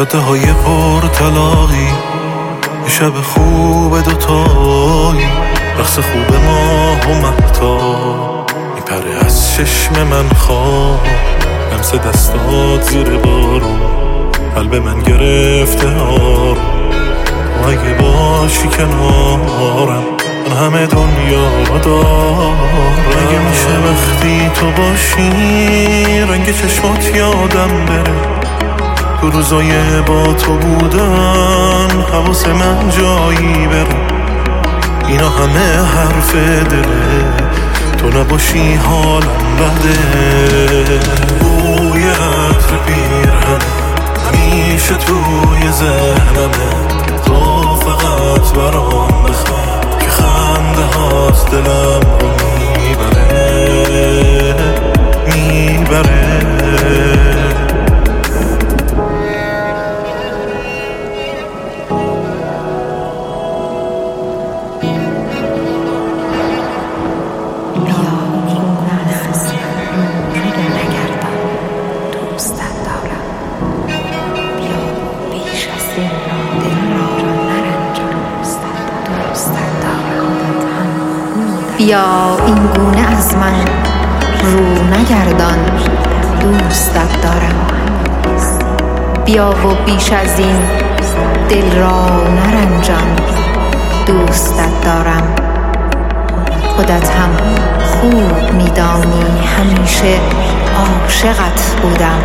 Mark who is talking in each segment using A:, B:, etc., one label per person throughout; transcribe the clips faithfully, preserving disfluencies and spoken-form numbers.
A: جاده های پر طلاقی، شب خوب دوتایی، رقص خوب ماه و مهتاب میپره از چشم من خواب، لمس دستات زیر بارون قلب من گرفته آروم. تو اگه باشی کنارم من همه دنیا رو دارم. اگه میشه وقتی تو باشی رنگ چشمات یادم بره، تو روزای با تو بودن حواس من جایی بره. اینا همه حرف دله، تو نباشی حالم بده. بوی عطر پیرهن همیشه توی ذهنمه، تو فقط برام بخواه که خنده هات دلم رو میبره میبره.
B: بیا این گونه از من رو نگردان، دوستت دارم. بیا و بیش از این دل را نرنجان، دوستت دارم. خودت هم خوب میدانی همیشه عاشقت بودم،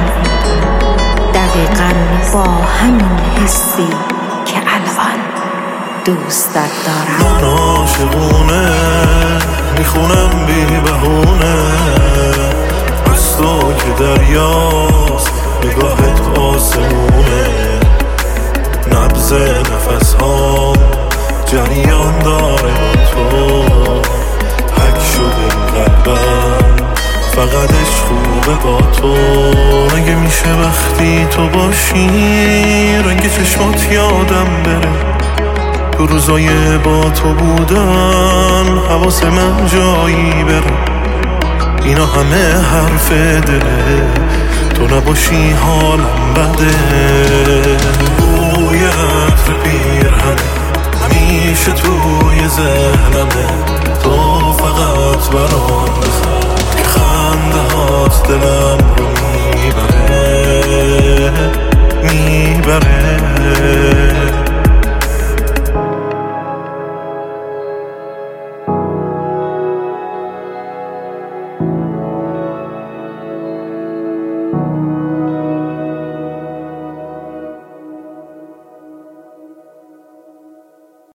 B: دقیقاً با همین حسی که الان دوستت دارم.
A: من عاشقونه میخونم بی بهونه، از تو که دریاست نگاهت آسمونه. نبض نفس ها جریان داره با تو، حک شده قلبم فقطش خوبه با تو. اگه میشه وقتی تو باشی رنگ چشمات یادم بره، تو روزای با تو بودن حواس من جایی بره. اینا همه حرف دله، تو نباشی حالم بده. بوی عطر پیرهن همیشه توی ذهنمه، تو فقط برام بخواه که خنده هات دلم رو میبره میبره.
B: thank you